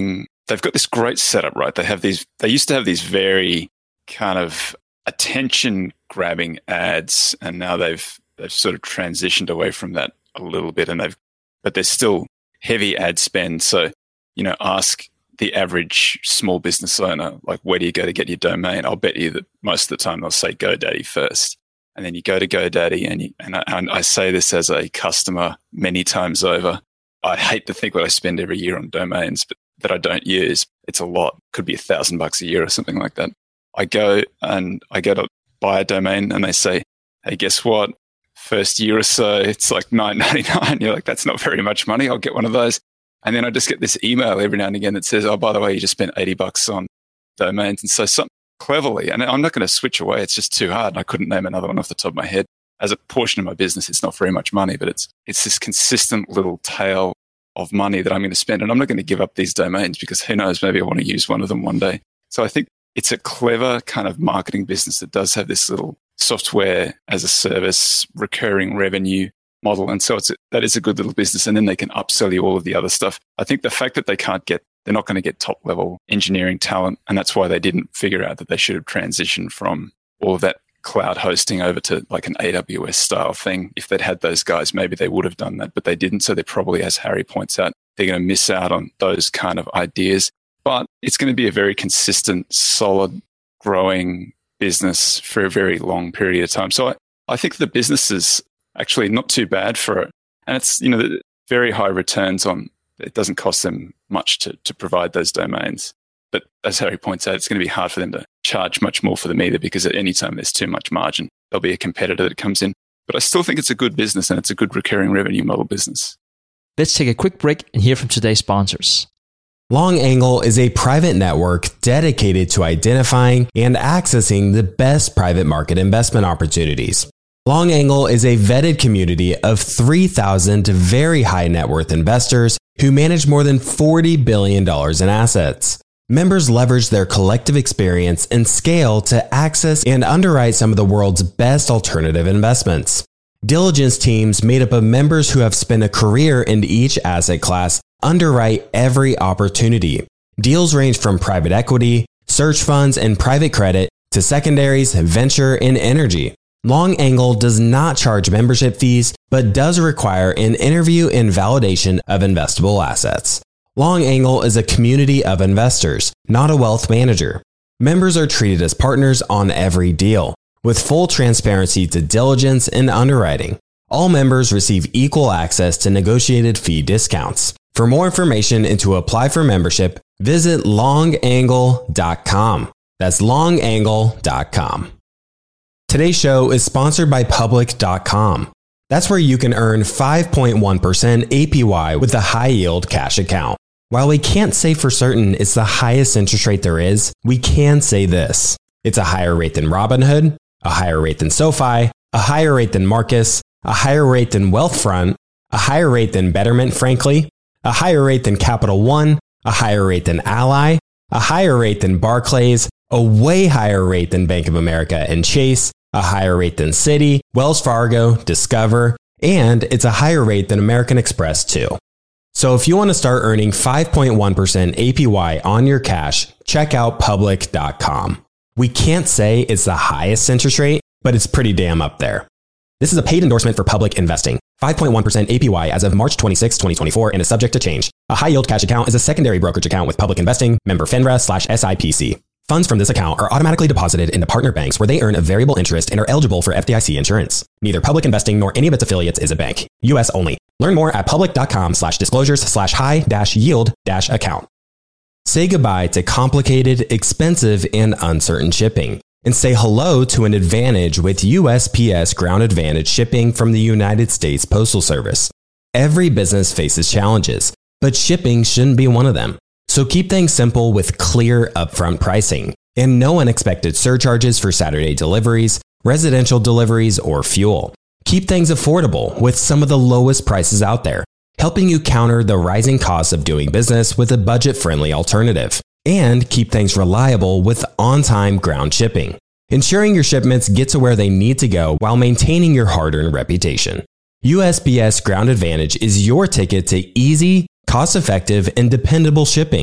they've got this great setup, right? They have these, they used to have these very kind of attention grabbing ads, and now they've, they've sort of transitioned away from that a little bit, and they've, but there's still heavy ad spend. So, you know, ask the average small business owner, like, where do you go to get your domain? I'll bet you that most of the time they'll say GoDaddy first. And then you go to GoDaddy, and, you, and, I, and I say this as a customer many times over. I hate to think what I spend every year on domains, but that I don't use. It's a lot. Could be a thousand bucks a year or something like that. I go and I go to buy a domain, and they say, hey, guess what? First year or so, it's like nine ninety-nine. You're like, that's not very much money. I'll get one of those. And then I just get this email every now and again that says, oh, by the way, you just spent eighty bucks on domains. And so something cleverly, and I'm not going to switch away. It's just too hard. I couldn't name another one off the top of my head. As a portion of my business, it's not very much money, but it's it's this consistent little tail of money that I'm going to spend. And I'm not going to give up these domains because who knows, maybe I want to use one of them one day. So I think it's a clever kind of marketing business that does have this little software as a service, recurring revenue model. And so it's a, that is a good little business. And then they can upsell you all of the other stuff. I think the fact that they can't get, they're not going to get top level engineering talent. And that's why they didn't figure out that they should have transitioned from all of that cloud hosting over to like an A W S style thing. If they'd had those guys, maybe they would have done that, but they didn't. So they're probably, as Harry points out, they're going to miss out on those kind of ideas. But it's going to be a very consistent, solid, growing business for a very long period of time. So I, I think the business is actually not too bad for it. And it's, you know, very high returns on, it doesn't cost them much to, to provide those domains. But as Harry points out, it's going to be hard for them to charge much more for them either, because at any time there's too much margin, there'll be a competitor that comes in. But I still think it's a good business, and it's a good recurring revenue model business. Let's take a quick break and hear from today's sponsors. LongAngle is a private network dedicated to identifying and accessing the best private market investment opportunities. LongAngle is a vetted community of three thousand very high net worth investors who manage more than forty billion dollars in assets. Members leverage their collective experience and scale to access and underwrite some of the world's best alternative investments. Diligence teams made up of members who have spent a career in each asset class underwrite every opportunity. Deals range from private equity, search funds, and private credit to secondaries, venture, and energy. LongAngle does not charge membership fees, but does require an interview and validation of investable assets. LongAngle is a community of investors, not a wealth manager. Members are treated as partners on every deal, with full transparency to diligence and underwriting. All members receive equal access to negotiated fee discounts. For more information and to apply for membership, visit long angle dot com. That's long angle dot com. Today's show is sponsored by public dot com. That's where you can earn five point one percent A P Y with a high-yield cash account. While we can't say for certain it's the highest interest rate there is, we can say this. It's a higher rate than Robinhood, a higher rate than SoFi, a higher rate than Marcus, a higher rate than Wealthfront, a higher rate than Betterment, frankly, a higher rate than Capital One, a higher rate than Ally, a higher rate than Barclays, a way higher rate than Bank of America and Chase, a higher rate than Citi, Wells Fargo, Discover, and it's a higher rate than American Express too. So if you want to start earning five point one percent A P Y on your cash, check out public dot com. We can't say it's the highest interest rate, but it's pretty damn up there. This is a paid endorsement for Public Investing. five point one percent A P Y as of March twenty-sixth, twenty twenty-four and is subject to change. A high-yield cash account is a secondary brokerage account with Public Investing, member FINRA slash S I P C. Funds from this account are automatically deposited into partner banks where they earn a variable interest and are eligible for F D I C insurance. Neither Public Investing nor any of its affiliates is a bank. U S only. Learn more at public dot com slash disclosures slash high dash yield dash account. Say goodbye to complicated, expensive, and uncertain shipping, and say hello to an advantage with U S P S Ground Advantage shipping from the United States Postal Service. Every business faces challenges, but shipping shouldn't be one of them. So keep things simple with clear upfront pricing and no unexpected surcharges for Saturday deliveries, residential deliveries, or fuel. Keep things affordable with some of the lowest prices out there, helping you counter the rising costs of doing business with a budget-friendly alternative. And keep things reliable with on-time ground shipping, ensuring your shipments get to where they need to go while maintaining your hard-earned reputation. U S P S Ground Advantage is your ticket to easy, cost-effective, and dependable shipping.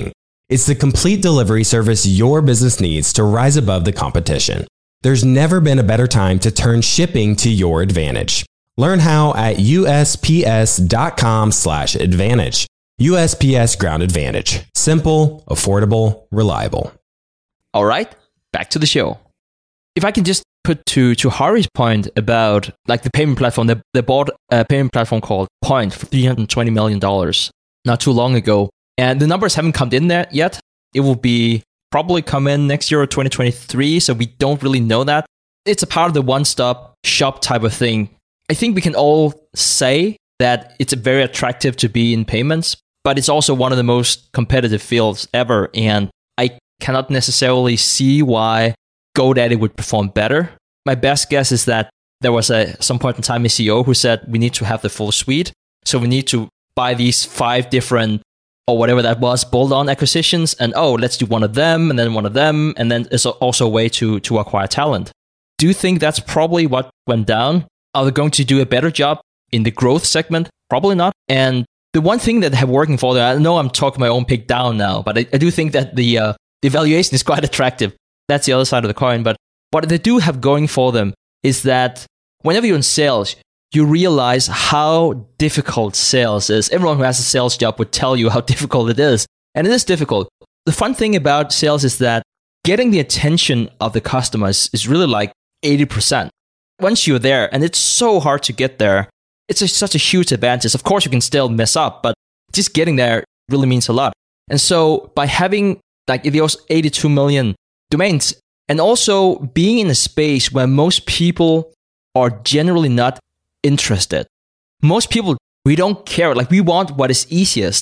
It's the complete delivery service your business needs to rise above the competition. There's never been a better time to turn shipping to your advantage. Learn how at U S P S dot com slash advantage. U S P S Ground Advantage. Simple, affordable, reliable. All right, back to the show. If I can just put to, to Hari's point about like the payment platform, they, they bought a payment platform called Point for three hundred twenty million dollars not too long ago. And the numbers haven't come in there yet. It will be probably come in next year or twenty twenty-three, so we don't really know that. It's a part of the one-stop shop type of thing. I think we can all say that it's very attractive to be in payments, but it's also one of the most competitive fields ever. And I cannot necessarily see why GoDaddy would perform better. My best guess is that there was a some point in time a C E O who said we need to have the full suite. So we need to buy these five different, or whatever that was, bolt-on acquisitions. And oh, let's do one of them and then one of them. And then it's also a way to, to acquire talent. Do you think that's probably what went down? Are they going to do a better job in the growth segment? Probably not. And the one thing that they have working for them, I know I'm talking my own pick down now, but I, I do think that the, uh, the valuation is quite attractive. That's the other side of the coin. But what they do have going for them is that whenever you're in sales, you realize how difficult sales is. Everyone who has a sales job would tell you how difficult it is. And it is difficult. The fun thing about sales is that getting the attention of the customers is really like eighty percent. Once you're there, and it's so hard to get there, it's a, such a huge advantage. Of course, you can still mess up, but just getting there really means a lot. And so by having like those eighty-two million domains, and also being in a space where most people are generally not interested. Most people, we don't care. Like we want what is easiest.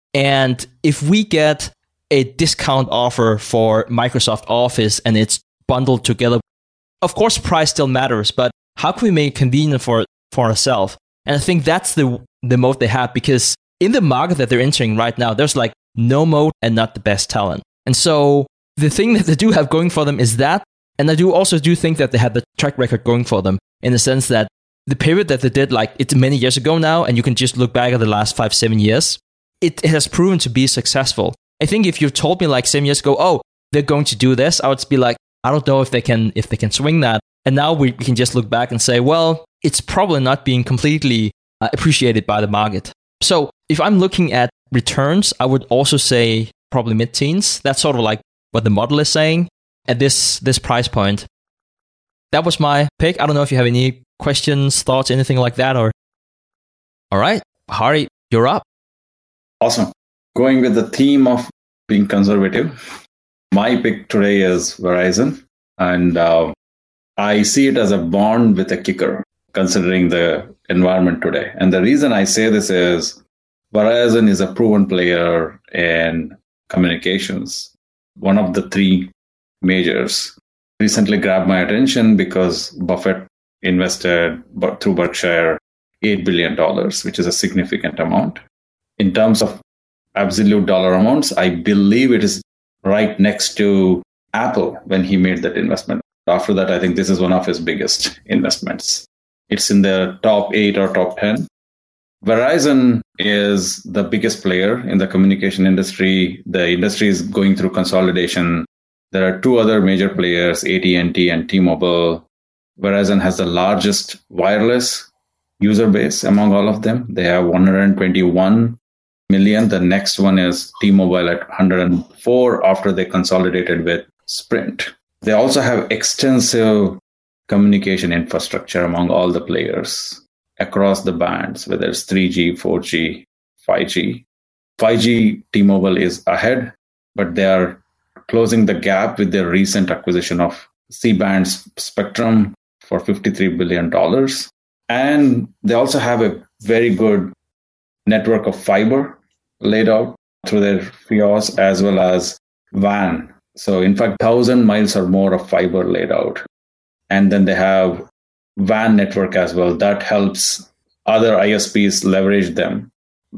And if we get a discount offer for Microsoft Office and it's bundled together, of course, price still matters, but how can we make it convenient for, for ourselves? And I think that's the, the moat they have, because in the market that they're entering right now, there's like no moat and not the best talent. And so the thing that they do have going for them is that, and I do also do think that they have the track record going for them in the sense that the pivot that they did, like it's many years ago now, and you can just look back at the last five, seven years, it, it has proven to be successful. I think if you told me like seven years ago, oh, they're going to do this, I would be like, I don't know if they can if they can swing that. And now we can just look back and say, well, it's probably not being completely uh, appreciated by the market. So if I'm looking at returns, I would also say probably mid-teens. That's sort of like what the model is saying at this this price point. That was my pick. I don't know if you have any questions, thoughts, anything like that. Or all right, Hari, you're up. Awesome. Going with the theme of being conservative, my pick today is Verizon, and uh, I see it as a bond with a kicker, considering the environment today. And the reason I say this is Verizon is a proven player in communications. One of the three majors recently grabbed my attention because Buffett invested through Berkshire eight billion dollars, which is a significant amount. In terms of absolute dollar amounts, I believe it is right next to Apple when he made that investment. After that, I think this is one of his biggest investments. It's in the top eight or top ten. Verizon is the biggest player in the communication industry. The industry is going through consolidation. There are two other major players, A T and T and T-Mobile. Verizon has the largest wireless user base among all of them. They have one hundred twenty-one million. The next one is T-Mobile at one hundred four after they consolidated with Sprint. They also have extensive communication infrastructure among all the players across the bands, whether it's three G, four G, five G. five G, T-Mobile is ahead, but they are closing the gap with their recent acquisition of C-band spectrum for fifty-three billion dollars. And they also have a very good network of fiber laid out through their Fios as well as W A N. So in fact, one thousand miles or more of fiber laid out. And then they have W A N network as well. That helps other I S Ps leverage them.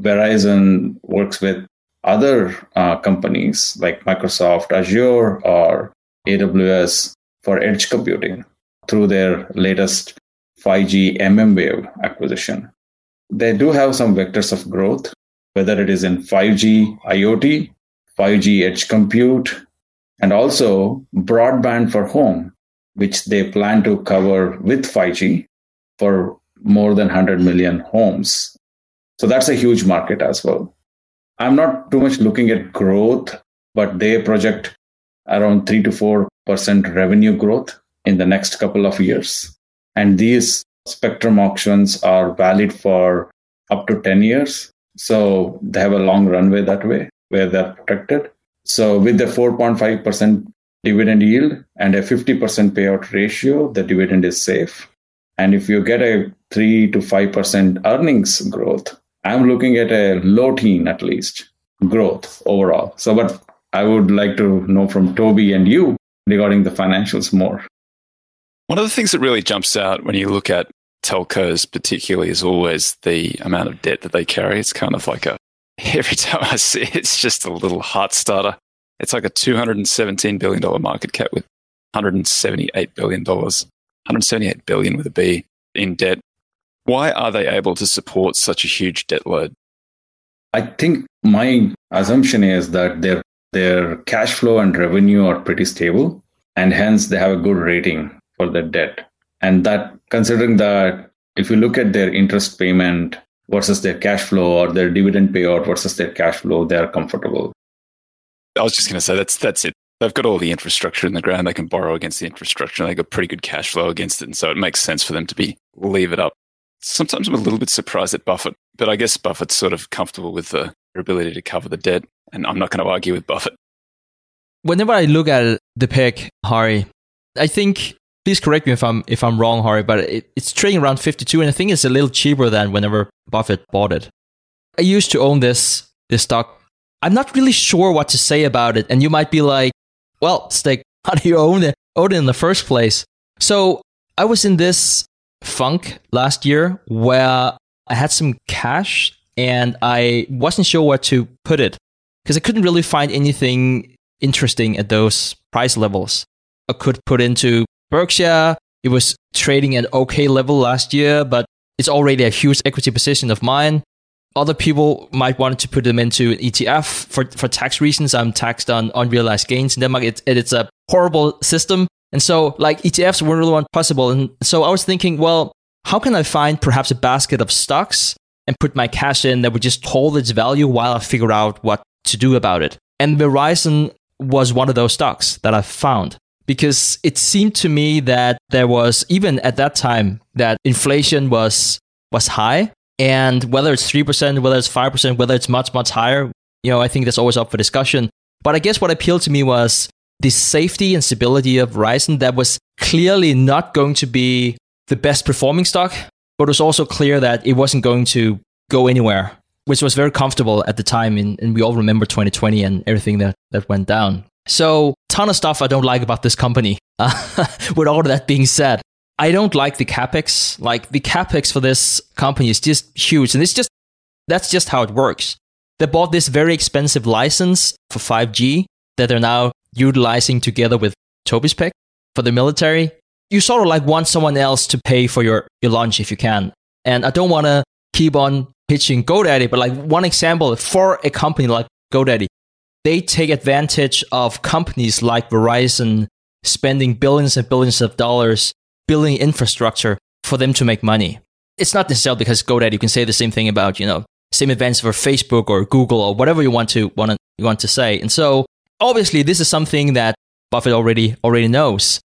Verizon works with other uh, companies like Microsoft Azure or A W S for edge computing through their latest five G mmWave acquisition. They do have some vectors of growth, whether it is in five G IoT, five G edge compute, and also broadband for home, which they plan to cover with five G for more than one hundred million homes. So that's a huge market as well. I'm not too much looking at growth, but they project around three to four percent revenue growth in the next couple of years. And these spectrum auctions are valid for up to ten years. So they have a long runway that way where they're protected. So with the four point five percent dividend yield and a fifty percent payout ratio, the dividend is safe. And if you get a three to five percent earnings growth, I'm looking at a low teen at least growth overall. So, but I would like to know from Toby and you regarding the financials more. One of the things that really jumps out when you look at telcos particularly is always the amount of debt that they carry. It's kind of like a, every time I see it, it's just a little heart starter. It's like a two hundred seventeen billion dollars market cap with one hundred seventy-eight billion dollars, one hundred seventy-eight billion dollars with a B in debt. Why are they able to support such a huge debt load? I think my assumption is that their their cash flow and revenue are pretty stable, and hence they have a good rating for their debt. And that, considering that if you look at their interest payment versus their cash flow or their dividend payout versus their cash flow, they are comfortable. I was just going to say that's that's it. They've got all the infrastructure in the ground. They can borrow against the infrastructure. And they've got pretty good cash flow against it. And so it makes sense for them to be leave it up. Sometimes I'm a little bit surprised at Buffett, but I guess Buffett's sort of comfortable with the, their ability to cover the debt, and I'm not going to argue with Buffett. Whenever I look at the pick, Hari, I think, please correct me if I'm if I'm wrong, Hari, but it, it's trading around fifty-two, and I think it's a little cheaper than whenever Buffett bought it. I used to own this this stock. I'm not really sure what to say about it, and you might be like, well, Stig, how do you own it, own it in the first place? So I was in this funk last year where I had some cash and I wasn't sure where to put it because I couldn't really find anything interesting at those price levels. I could put into Berkshire. It was trading at okay level last year, but it's already a huge equity position of mine. Other people might want to put them into an E T F for, for tax reasons. I'm taxed on unrealized gains in Denmark. It's, it's a horrible system. And so like E T Fs weren't really possible. And so I was thinking, well, how can I find perhaps a basket of stocks and put my cash in that would just hold its value while I figure out what to do about it? And Verizon was one of those stocks that I found because it seemed to me that there was, even at that time, that inflation was was high. And whether it's three percent, whether it's five percent, whether it's much, much higher, you know, I think that's always up for discussion. But I guess what appealed to me was the safety and stability of Verizon that was clearly not going to be the best performing stock, but it was also clear that it wasn't going to go anywhere, which was very comfortable at the time. And, and we all remember twenty twenty and everything that, that went down. So ton of stuff I don't like about this company. Uh, with all of that being said, I don't like the capex. Like the capex for this company is just huge. And it's just, that's just how it works. They bought this very expensive license for five G that they're now utilizing together with Toby's pick for the military. You sort of like want someone else to pay for your, your lunch if you can. And I don't want to keep on pitching GoDaddy, but like one example for a company like GoDaddy, they take advantage of companies like Verizon spending billions and billions of dollars building infrastructure for them to make money. It's not necessarily because GoDaddy. You can say the same thing about, you know, same advantage for Facebook or Google or whatever you want to want to you want to say. And so obviously this is something that Buffett already already knows.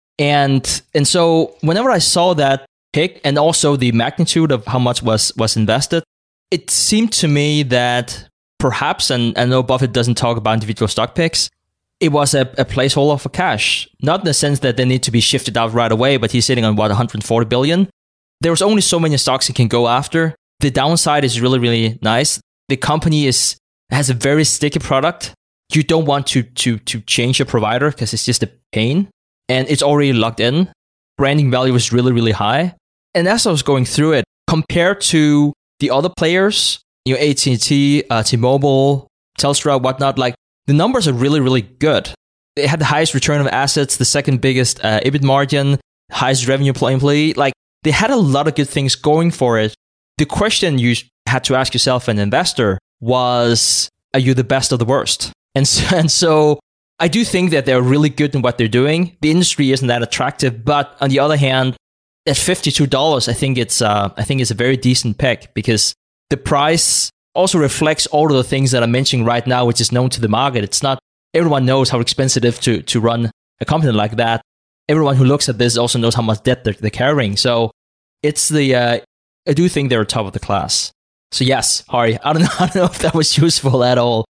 And and so whenever I saw that pick and also the magnitude of how much was was invested, it seemed to me that perhaps, and I know Buffett doesn't talk about individual stock picks, it was a, a placeholder for cash. Not in the sense that they need to be shifted out right away, but he's sitting on what, one hundred forty billion? There's only so many stocks he can go after. The downside is really, really nice. The company is has a very sticky product. You don't want to to to change your provider because it's just a pain. And it's already locked in. Branding value is really, really high. And as I was going through it, compared to the other players, you know, A T and T, uh, T-Mobile, Telstra, whatnot, like the numbers are really, really good. They had the highest return of assets, the second biggest uh, E B I T margin, highest revenue per employee. Like they had a lot of good things going for it. The question you had to ask yourself, an investor, was, are you the best or the worst? And so, and so I do think that they're really good in what they're doing. The industry isn't that attractive, but on the other hand, at fifty-two dollars, I think it's uh, I think it's a very decent pick because the price also reflects all of the things that I'm mentioning right now, which is known to the market. It's not everyone knows how expensive it is to to run a company like that. Everyone who looks at this also knows how much debt they're, they're carrying. So it's the uh, I do think they're top of the class. So yes, Hari, I don't know, I don't know if that was useful at all.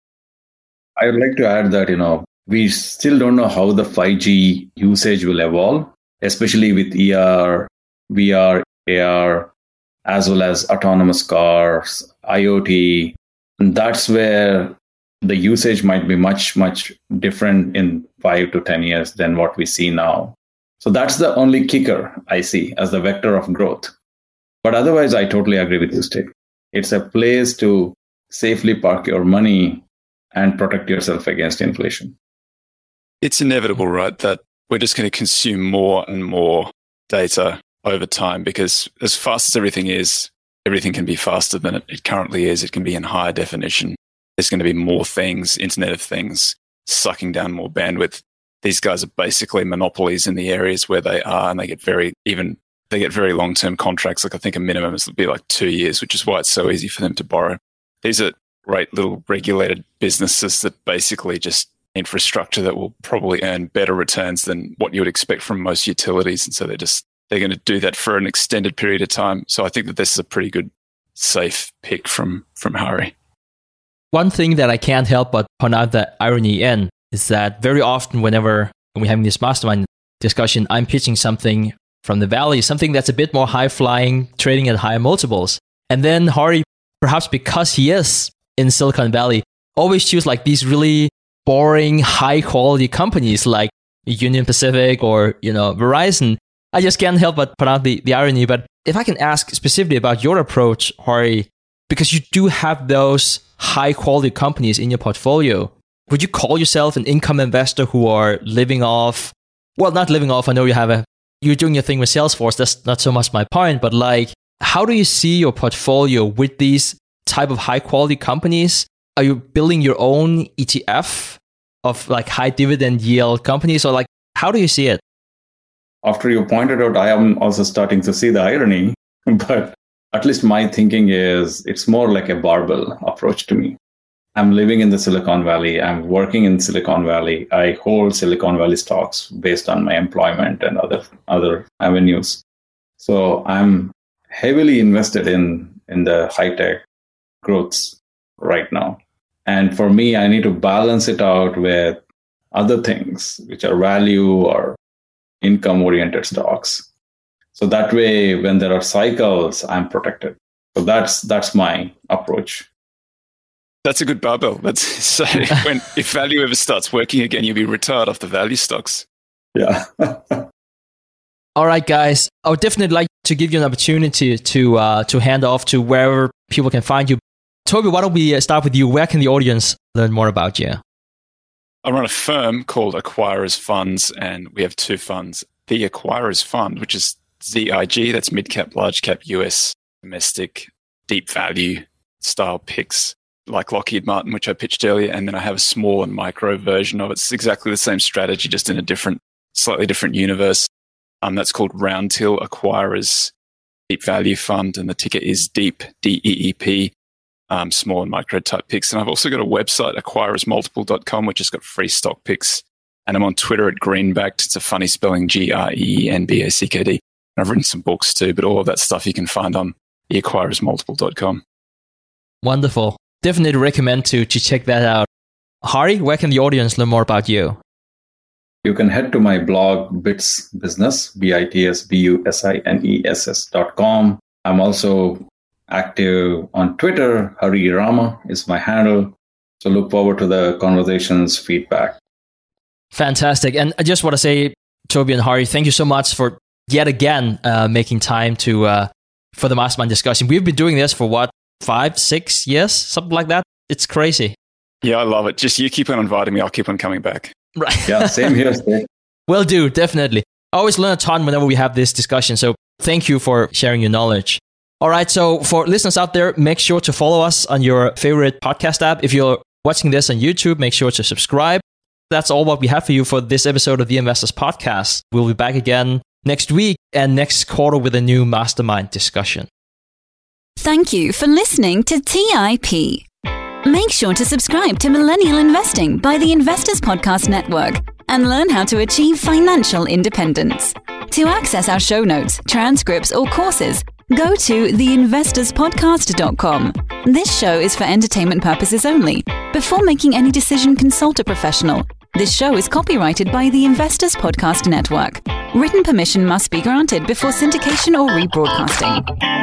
I would like to add that, you know, we still don't know how the five G usage will evolve, especially with E R, V R, A R, as well as autonomous cars, IoT. And that's where the usage might be much, much different in five to ten years than what we see now. So that's the only kicker I see as the vector of growth. But otherwise, I totally agree with you, Steve. It's a place to safely park your money and protect yourself against inflation. It's inevitable, right, that we're just going to consume more and more data over time because as fast as everything is, everything can be faster than it, it currently is. It can be in higher definition. There's going to be more things, Internet of Things, sucking down more bandwidth. These guys are basically monopolies in the areas where they are, and they get very even they get very long-term contracts. Like I think a minimum is be like two years, which is why it's so easy for them to borrow. These are great little regulated businesses that basically just infrastructure that will probably earn better returns than what you would expect from most utilities, and so they're just they're going to do that for an extended period of time. So I think that this is a pretty good, safe pick from from Hari. One thing that I can't help but point out the irony in is that very often whenever we're having this mastermind discussion, I'm pitching something from the Valley, something that's a bit more high-flying, trading at higher multiples. And then Hari, perhaps because he is in Silicon Valley, always choose like these really boring, high-quality companies like Union Pacific or, you know, Verizon. I just can't help but point out the, the irony. But if I can ask specifically about your approach, Hari, because you do have those high-quality companies in your portfolio, would you call yourself an income investor who are living off, well, not living off, I know you have a, you're doing your thing with Salesforce, that's not so much my point, but like, how do you see your portfolio with these type of high-quality companies? Are you building your own E T F of like high dividend yield companies, or like, how do you see it? After you pointed out, I am also starting to see the irony, but at least my thinking is it's more like a barbell approach to me. I'm living in the Silicon Valley. I'm working in Silicon Valley. I hold Silicon Valley stocks based on my employment and other other avenues. So I'm heavily invested in, in the high-tech growths right now. And for me, I need to balance it out with other things, which are value or income-oriented stocks. So that way, when there are cycles, I'm protected. So that's that's my approach. That's a good barbell. That's so when if value ever starts working again, you'll be retired off the value stocks. Yeah. All right, guys. I would definitely like to give you an opportunity to uh, to hand off to wherever people can find you. Toby, why don't we start with you? Where can the audience learn more about you? I run a firm called Acquirers Funds, and we have two funds. The Acquirers Fund, which is Z I G, that's mid-cap, large-cap U S domestic deep value style picks, like Lockheed Martin, which I pitched earlier, and then I have a small and micro version of it. It's exactly the same strategy, just in a different, slightly different universe. Um, that's called Roundhill Acquirers Deep Value Fund, and the ticker is DEEP, D E E P, um, small and micro type picks. And I've also got a website, acquirers multiple dot com, which has got free stock picks. And I'm on Twitter at Greenbacked. It's a funny spelling, G R E E N B A C K D. And I've written some books too, but all of that stuff you can find on the acquirers multiple dot com. Wonderful. Definitely recommend to, to check that out. Hari, where can the audience learn more about you? You can head to my blog, Bits Business, B I T S B U S I N E S S dot com. I'm also active on Twitter. Hari Rama is my handle. So look forward to the conversations, feedback. Fantastic. And I just want to say, Toby and Hari, thank you so much for yet again uh, making time to uh, for the mastermind discussion. We've been doing this for what, five, six years, something like that. It's crazy. Yeah, I love it. Just you keep on inviting me. I'll keep on coming back. Right. Yeah, same here. Steve. Will do, definitely. I always learn a ton whenever we have this discussion. So thank you for sharing your knowledge. All right. So for listeners out there, make sure to follow us on your favorite podcast app. If you're watching this on YouTube, make sure to subscribe. That's all what we have for you for this episode of the Investors Podcast. We'll be back again next week and next quarter with a new mastermind discussion. Thank you for listening to T I P. Make sure to subscribe to Millennial Investing by the Investors Podcast Network and learn how to achieve financial independence. To access our show notes, transcripts, or courses, go to the investors podcast dot com. This show is for entertainment purposes only. Before making any decision, consult a professional. This show is copyrighted by the Investors Podcast Network. Written permission must be granted before syndication or rebroadcasting.